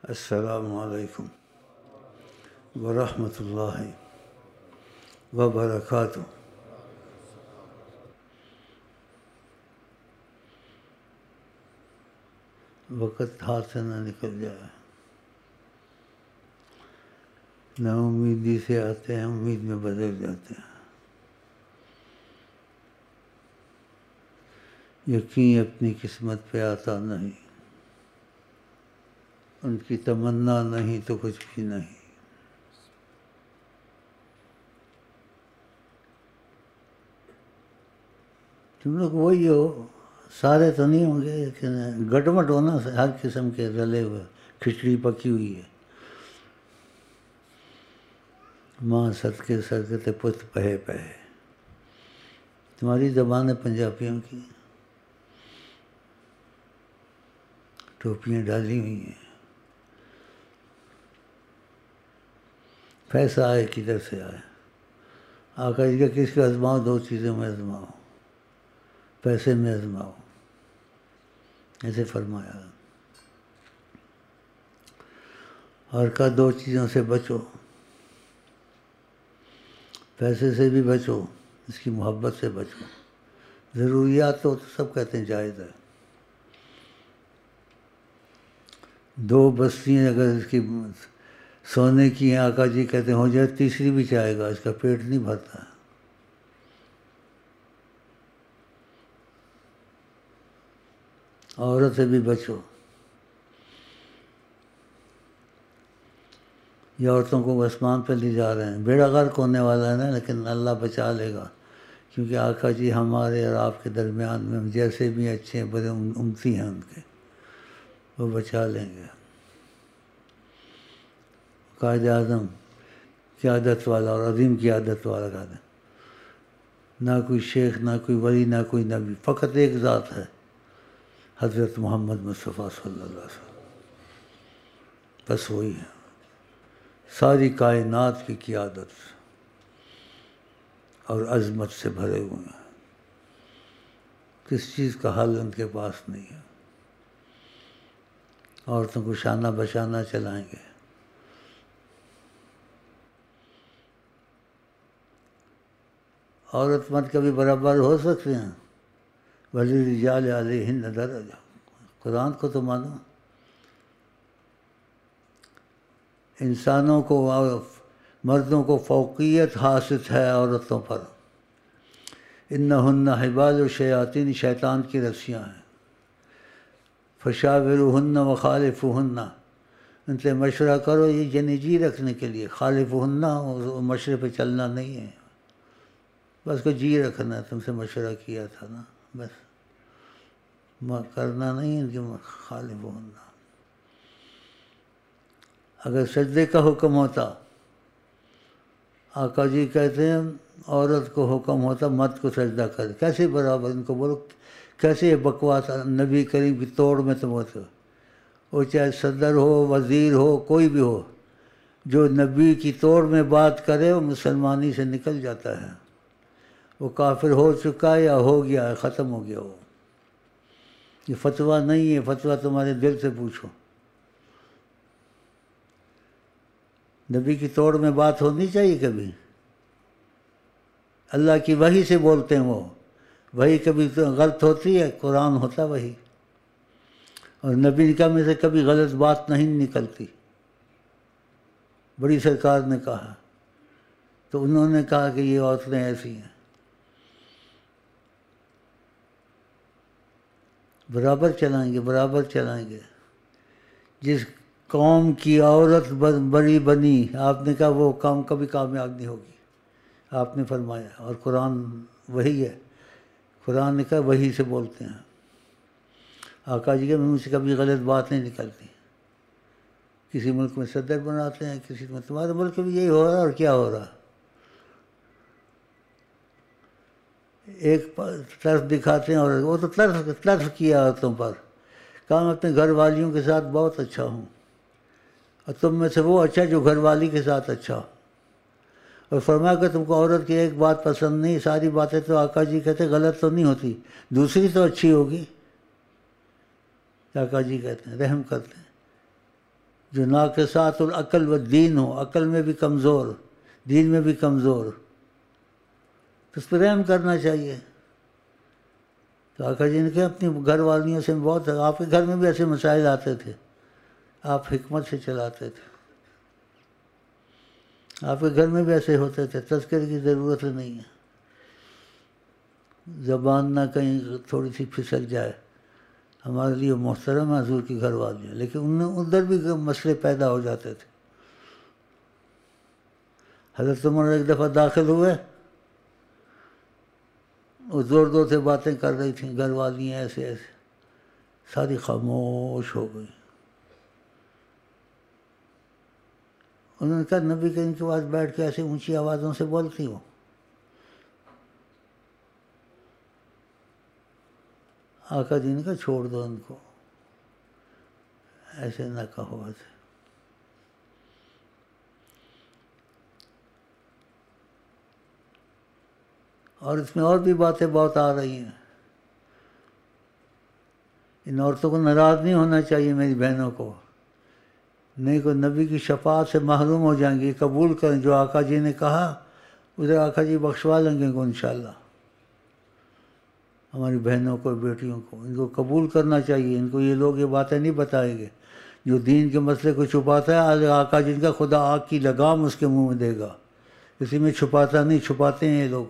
السلام علیکم ورحمۃ اللہ وبرکاتہ۔ وقت ہاتھ سے نہ نکل جائے، نا امیدی سے آتے ہیں امید میں بدل جاتے ہیں۔ یقین اپنی قسمت پہ آتا نہیں، ان کی تمنا نہیں تو کچھ بھی نہیں۔ تم لوگ وہی ہو، سارے تو نہیں ہوں گے لیکن گٹمٹ ہونا ہر قسم کے رلے ہوئے، کھچڑی پکی ہوئی ہے۔ ماں صدقے صدقے پت پہے پہے، تمہاری زبان ہے پنجابیوں کی، ٹوپیاں ڈالی ہوئی ہیں۔ پیسہ آئے کدھر سے آئے؟ آقا جی کا کس کو آزماؤ؟ دو چیزوں میں آزماؤ، پیسے میں آزماؤ، ایسے فرمایا۔ اور کہا دو چیزوں سے بچو، پیسے سے بھی بچو، اس کی محبت سے بچو۔ ضروریات تو سب کہتے ہیں جائز ہے، دو بستیاں اگر اس کی سونے کی ہیں آقا جی کہتے ہیں ہو جائے تیسری بھی چاہے گا، اس کا پیٹ نہیں بھرتا۔ عورت سے بھی بچو، یہ عورتوں کو آسمان پہ لے جا رہے ہیں، بیڑا غرق ہونے والا ہے نا، لیکن اللہ بچا لے گا، کیونکہ آقا جی ہمارے اور آپ کے درمیان میں جیسے بھی اچھے ہیں بڑے امتی ہیں ان کے، وہ بچا لیں گے۔ قائد اعظم قیادت والا اور عظیم قیادت والا قائد، نہ کوئی شیخ، نہ کوئی ولی، نہ کوئی نبی، فقط ایک ذات ہے، حضرت محمد مصطفیٰ صلی اللہ علیہ وسلم، بس وہی ہے، ساری کائنات کی قیادت اور عظمت سے بھرے ہوئے ہیں، کس چیز کا حل ان کے پاس نہیں ہے۔ عورتوں کو شانہ بشانہ چلائیں گے۔ عورت مرد کبھی برابر ہو سکتے ہیں؟ وَلِلرِّجَالِ عَلَيْهِنَّ دَرَجَةٌ، قرآن کو تو مانو۔ انسانوں کو، مردوں کو فوقیت حاصل ہے عورتوں پر۔ اِنَّهُنَّ حِبَالُ الشَّيَاطِينِ، شیطان کی رسیاں ہیں۔ فَشَاوِرُهُنَّ وَخَالِفُهُنَّ، ان سے مشورہ کرو یہ یعنی جی رکھنے کے لیے، خالفُهُنَّ مشورے پہ چلنا نہیں ہے، بس کو جی رکھنا ہے، تم سے مشورہ کیا تھا نا، بس کرنا نہیں ان کے خالفُهُنَّ۔ اگر سجدے کا حکم ہوتا، آقا جی کہتے ہیں عورت کو حکم ہوتا مرد کو سجدہ کر، کیسے برابر؟ ان کو بولو کیسے یہ بکواس نبی کریم کی توڑ میں تم ہوتے ہو؟ وہ چاہے صدر ہو، وزیر ہو، کوئی بھی ہو، جو نبی کی توڑ میں بات کرے وہ مسلمانی سے نکل جاتا ہے، وہ کافر ہو چکا ہے یا ہو گیا ہے، ختم ہو گیا وہ۔ یہ فتویٰ نہیں ہے، فتویٰ تمہارے دل سے پوچھو۔ نبی کی توڑ میں بات ہونی چاہیے کبھی؟ اللہ کی وحی سے بولتے ہیں وہ، وحی کبھی غلط ہوتی ہے؟ قرآن ہوتا وحی، اور نبی کا میں سے کبھی غلط بات نہیں نکلتی۔ بڑی سرکار نے کہا تو انہوں نے کہا کہ یہ عورتیں ایسی ہیں، برابر چلائیں گے، برابر چلائیں گے۔ جس قوم کی عورت بڑی بنی، آپ نے کہا وہ قوم کبھی کامیاب نہیں ہوگی، آپ نے فرمایا، اور قرآن وہی ہے، قرآن نے کہا وہی سے بولتے ہیں۔ آقا جی کے منہ سے کبھی غلط بات نہیں نکلتی۔ کسی ملک میں صدر بناتے ہیں، کسی میں، تمہارے ملک میں یہی ہو رہا ہے، اور کیا ہو رہا؟ ایک طرف دکھاتے ہیں، اور وہ تو طرف کیا تم پر، کہا میں اپنے گھر والیوں کے ساتھ بہت اچھا ہوں، اور تم میں سے وہ اچھا جو گھر والی کے ساتھ اچھا، اور فرمایا کہ تم کو عورت کی ایک بات پسند نہیں، ساری باتیں تو آقا جی کہتے غلط تو نہیں ہوتی، دوسری تو اچھی ہوگی۔ آقا جی کہتے ہیں رحم کرتے ہیں، جو ناقصات العقل و دین ہو، عقل میں بھی کمزور، دین میں بھی کمزور، تو اس پر رحم کرنا چاہیے۔ تو آقا جی نے کہا اپنی گھر والیوں سے بہت، آپ کے گھر میں بھی ایسے مسائل آتے تھے، آپ حکمت سے چلاتے تھے، آپ کے گھر میں بھی ایسے ہوتے تھے، تذکرے کی ضرورت نہیں ہے، زبان نہ کہیں تھوڑی سی پھسل جائے۔ ہمارے لیے محترم ہے حضور کی گھر والی، لیکن ادھر بھی مسئلے پیدا ہو جاتے تھے۔ حضرت عمر ایک دفعہ داخل ہوئے، وہ زور زور سے باتیں کر رہی تھیں، گھر والی ایسے ایسے، ساری خاموش ہو گئی۔ انہوں نے کہا نبی کریم کے پاس بیٹھ کے ایسے اونچی آوازوں سے بولتی ہو؟ آقا جی نے کہا چھوڑ دو ان کو، ایسے نہ کہو ایسے۔ اور اس میں اور بھی باتیں بہت آ رہی ہیں۔ ان عورتوں کو ناراض نہیں ہونا چاہیے، میری بہنوں کو، نہیں کو نبی کی شفاعت سے محروم ہو جائیں گے۔ قبول کریں جو آقا جی نے کہا، ادھر آقا جی بخشوا لیں گے ان کو انشاءاللہ۔ ہماری بہنوں کو، بیٹیوں کو، ان کو قبول کرنا چاہیے۔ ان کو یہ لوگ یہ باتیں نہیں بتائیں گے۔ جو دین کے مسئلے کو چھپاتا ہے، آج آقا جن کا خدا آگ کی لگام اس کے منہ میں دے گا، اسی میں چھپاتا نہیں، چھپاتے ہیں یہ لوگ،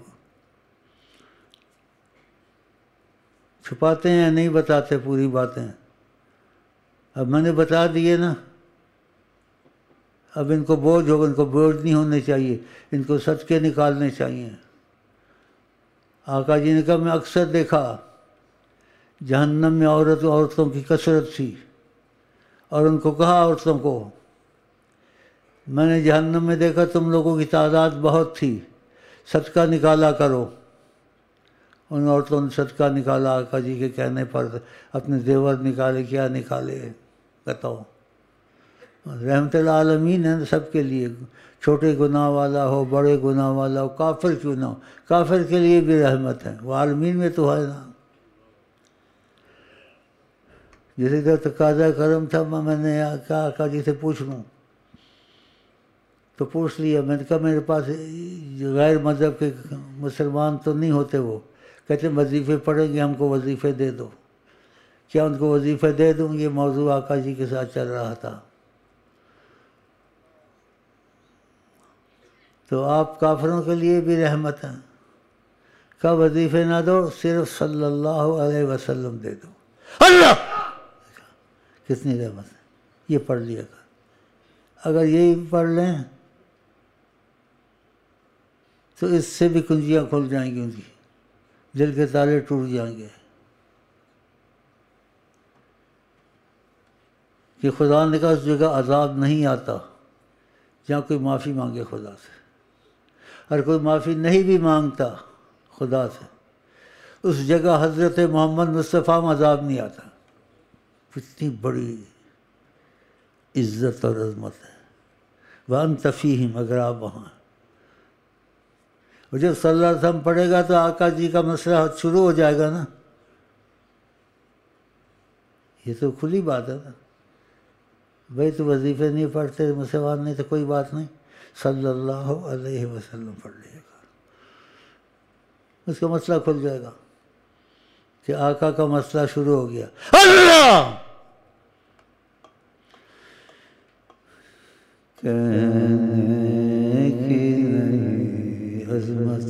چھپاتے ہیں، نہیں بتاتے پوری باتیں۔ اب میں نے بتا دیے نا، اب ان کو بوجھ ہوگا، ان کو بوجھ نہیں ہونے چاہیے، ان کو صدقے نکالنے چاہیے۔ آقا جی نے کہا میں اکثر دیکھا جہنم میں عورتوں کی کثرت تھی، اور ان کو کہا عورتوں کو، میں نے جہنم میں دیکھا تم لوگوں کی تعداد بہت تھی، صدقہ نکالا کرو۔ ان عورتوں نے صدقہ نکالا آقا جی کے کہنے پر، اپنے زیور نکالے، کیا نکالے بتاؤ۔ رحمت العالمین ہے سب کے لیے، چھوٹے گناہ والا ہو، بڑے گناہ والا ہو، کافر کیوں نہ ہو، کافر کے لیے بھی رحمت ہے، وہ عالمین میں تو ہے نا۔ جیسے کہ تقاضا کرم تھا، میں نے کہا آقا جی سے پوچھ لوں، تو پوچھ لیا۔ میں نے کہا میرے پاس غیر مذہب کے مسلمان تو نہیں ہوتے، وہ کہتے وظیفے پڑھیں گے، ہم کو وظیفے دے دو۔ کیا ان کو وظیفے دے دوں؟ یہ موضوع آقا جی کے ساتھ چل رہا تھا۔ تو آپ کافروں کے لیے بھی رحمت ہیں۔ کہا وظیفے نہ دو، صرف صلی اللہ علیہ وسلم دے دو۔ اللہ کتنی رحمت ہے، یہ پڑھ لیا کر۔ اگر یہی پڑھ لیں تو اس سے بھی کنجیاں کھل جائیں گی، ان کی دل کے تالے ٹوٹ جائیں گے۔ کہ خدا نے کہا اس جگہ عذاب نہیں آتا جہاں کوئی معافی مانگے خدا سے۔ اور کوئی معافی نہیں بھی مانگتا خدا سے، اس جگہ حضرت محمد مصطفیٰ میں عذاب نہیں آتا۔ کتنی بڑی عزت اور عظمت ہے۔ وَأَنْتَ فِيهِمْ، اگر آپ وہاں، اور جب صلی اللہ علیہ وسلم پڑھے گا تو آقا جی کا مسئلہ شروع ہو جائے گا نا۔ یہ تو کھلی بات ہے نا، بھائی تو وظیفے نہیں پڑھتے، مسلمان نہیں، تو کوئی بات نہیں، صلی اللہ علیہ وسلم پڑھ لے گا، اس کا مسئلہ کھل جائے گا کہ آقا کا مسئلہ شروع ہو گیا۔ اللہ کہنے کی نہیں عظمت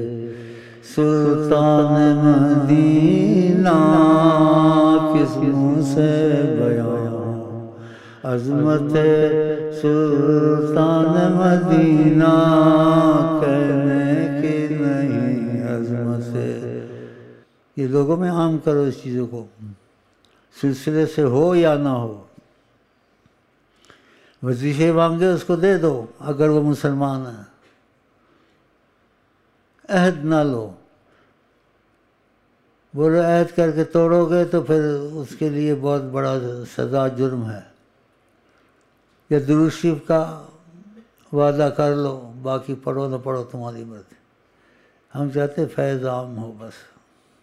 سلطان مدینہ، کس منہ سے بیان عظمت سلطان مدینہ، کہنے کی نہیں عظمت۔ یہ لوگوں میں عام کرو اس چیزوں کو، سلسلے سے ہو یا نہ ہو۔ وظیفے مانگے اس کو دے دو اگر وہ مسلمان ہے، عہد نہ لو، بولو عہد کر کے توڑو گے تو پھر اس کے لیے بہت بڑا سزا، جرم ہے۔ یا درود شریف کا وعدہ کر لو، باقی پڑھو نہ پڑھو تمہاری مرضی، ہم چاہتے فیض عام ہو بس،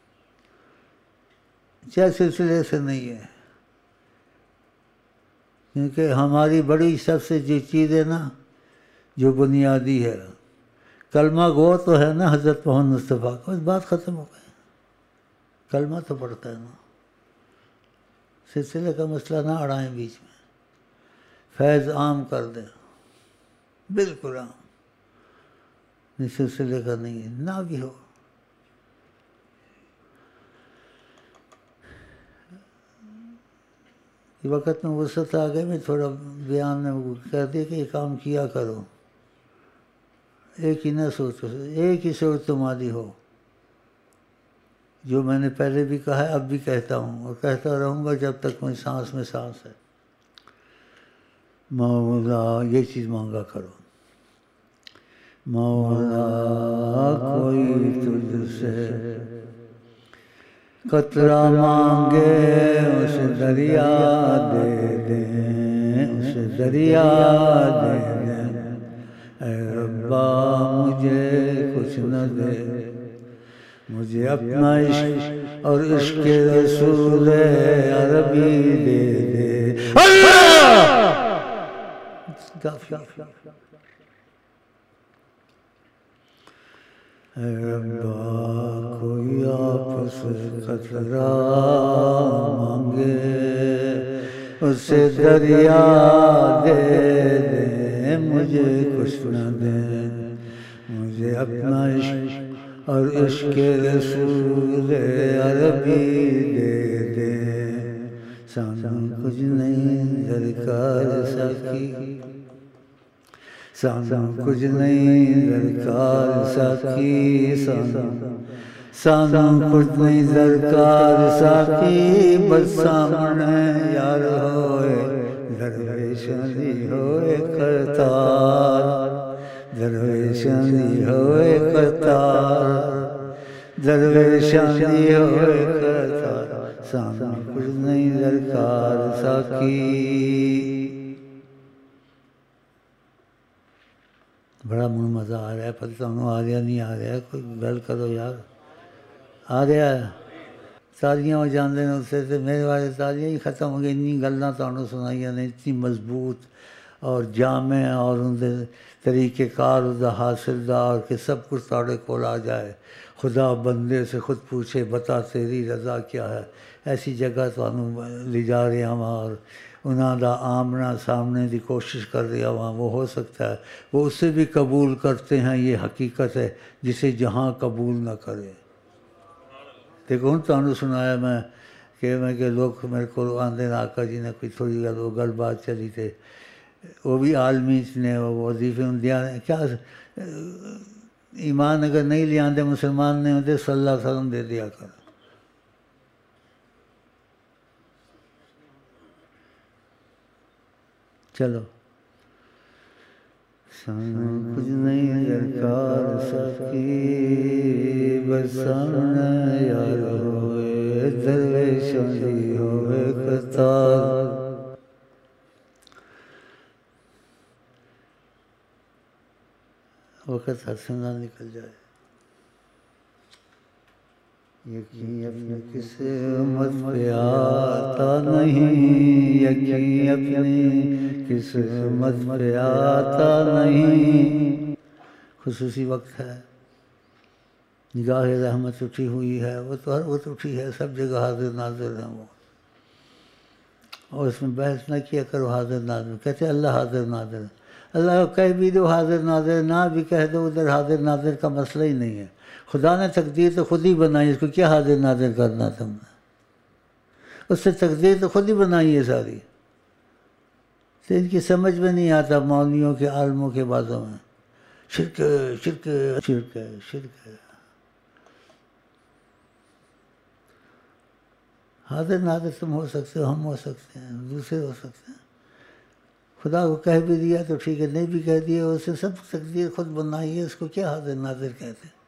چاہے سلسلے سے نہیں ہے۔ کیونکہ ہماری بڑی سب سے جو چیز ہے نا، جو بنیادی ہے، کلمہ گو تو ہے نا حضرت محمد مصطفیٰ کا، بس بات ختم ہو گئی، کلمہ تو پڑھتا ہے نا، سلسلے کا مسئلہ نہ اڑائیں بیچ میں، فیض عام کر دیں، بالکل عام، اس سلسلے کا نہیں ہے، نہ بھی ہو۔ وقت میں وسعت آ گئی، میں تھوڑا بیان میں کہہ دیا کہ یہ کام کیا کرو، ایک ہی نہ سوچو، ایک ہی سوچ تمہاری ہو، جو میں نے پہلے بھی کہا ہے اب بھی کہتا ہوں اور کہتا رہوں گا جب تک میری سانس میں سانس ہے، مولا یہ چیز مانگا کرو، مولا کوئی تجھ سے قطرہ مانگے اسے دریا دے دیں، اسے دریا دے دیں، اے ربا مجھے کچھ نہ دے، مجھے اپنا عشق اور عشق رسول عربی دے دے، اللہ کافی۔ اے ربا کوئی آپ سے قطرہ مانگے اسے دریا دے دے، مجھے کچھ نہ دے، مجھے اپنا عشق اور عشق رسول عربی دے دے، سانو کچھ نہیں درکار ساقی، سانو کچھ نہیں درکار ساقی، سانو کچھ نہیں درکار ساقی، بس سامنے یار ہوئے درویشاں دی ہوئے کرتار، درویشاں دی ہوئے کرتار، درویشاں دی ہوئے کرتار، سانو کچھ نہیں درکار ساقی۔ بڑا مزہ آ رہا ہے، پتہ تمہیں آ رہا نہیں آ رہا ہے، کوئی گل کرو یار، آ رہا ہے؟ تالیاں ہو جاندے نے اسے تے میرے والے تالیاں ہی ختم ہو گئی، اتنی گلاں تمہیں سنائیاں نے، اتنی مضبوط اور جامع اور ان دے طریقے کار دا حاصل دا، اور کہ سب کچھ تاڑے کول آ جائے، خدا بندے سے خود پوچھے بتا تیری رضا کیا ہے، ایسی جگہ تمہیں لے جا رہے ہاں، اور انہاں دا آمنا سامنے دی کوشش کر رہا ہاں، وہ ہو سکتا ہے وہ اسے بھی قبول کرتے ہیں، یہ حقیقت ہے جسے جہاں قبول نہ کرے۔ دیکھو ہوں تمہیں سنایا میں کہ لوگ میرے کو آندے آقا جی نے کوئی تھوڑی گل بات چلی تھے، وہ بھی عالمی نے وظیفے دیا، کیا ایمان اگر نہیں لے آندے مسلمان نے ہوتے صلی اللہ علیہ وسلم دے دیا کر، چلو سانو کچھ نہیں درکار ساقی، بس سامنے یار ہوئے درویشاں دی ہوئے قطار، وقت ہاتھ سے نہ نکل جائے، یقین اپنی قسمت پہ آتا نہیں، یقین اپنی قسمت پہ آتا نہیں، خصوصی وقت ہے، نگاہ رحمت اٹھی ہوئی ہے، وہ تو ہر وقت اٹھی ہے، سب جگہ حاضر ناظر ہیں وہ، اور اس میں بحث نہ کیا کرو حاضر ناظر، کہتے اللہ حاضر ناظر ہے، اللہ کو کہہ بھی دو حاضر ناظر، نہ بھی کہہ دو ادھر حاضر ناظر کا مسئلہ ہی نہیں ہے، خدا نے تقدیر تو خود ہی بنائی، اس کو کیا حاضر ناظر کرنا تم نے، اس سے تقدیر تو خود ہی بنائی ہے ساری، تو ان کی سمجھ میں نہیں آتا مولویوں کے عالموں کے باتوں میں، شرک شرک شرک ہے شرک ہے، حاضر ناظر تم ہو سکتے ہو، ہم ہو سکتے ہیں، دوسرے ہو سکتے ہیں، خدا کو کہہ بھی دیا تو ٹھیک ہے، نہیں بھی کہہ دیا، اسے سب تقدیر خود بنائی ہے، اس کو کیا حاضر ناظر کہتے ہیں،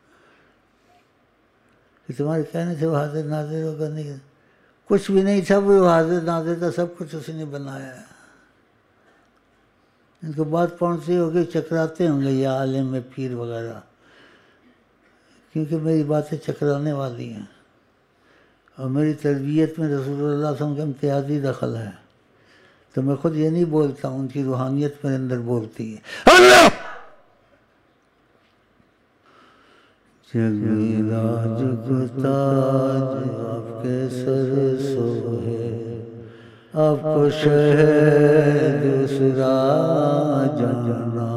کہ تمہارے کہنے سے وہ حاضر ناظر ہوگا، نہیں کچھ بھی نہیں تھا، وہ حاضر ناظر کا سب کچھ اس نے بنایا ہے، ان کو بات پہنچتی ہوگی چکراتے ہوں گے یا عالم میں پیر وغیرہ، کیونکہ میری باتیں چکرانے والی ہیں، اور میری تربیت میں رسول اللہ صلی اللہ علیہ وسلم کا امتیازی دخل ہے، تو میں خود یہ نہیں بولتا ہوں، ان کی روحانیت میرے اندر بولتی ہے اللہ جگراج کو تاج آپ کے سر سوہے، آپ کو شہر دوسرا جانا،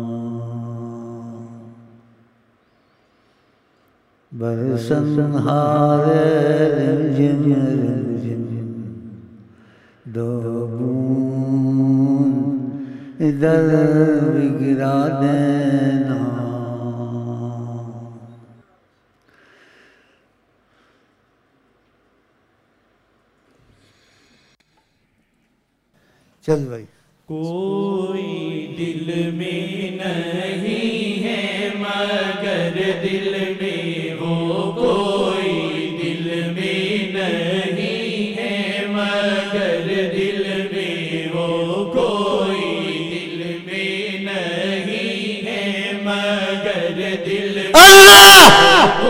برسنہار رمجم رمجم دو بوند ادھر بھی گرا دینا۔ چل بھائی، کوئی دل میں نہیں ہے مگر دل میں ہو، کوئی دل میں نہیں ہے مگر دل میں ہو، کوئی دل میں نہیں ہے مگر دل میں اللہ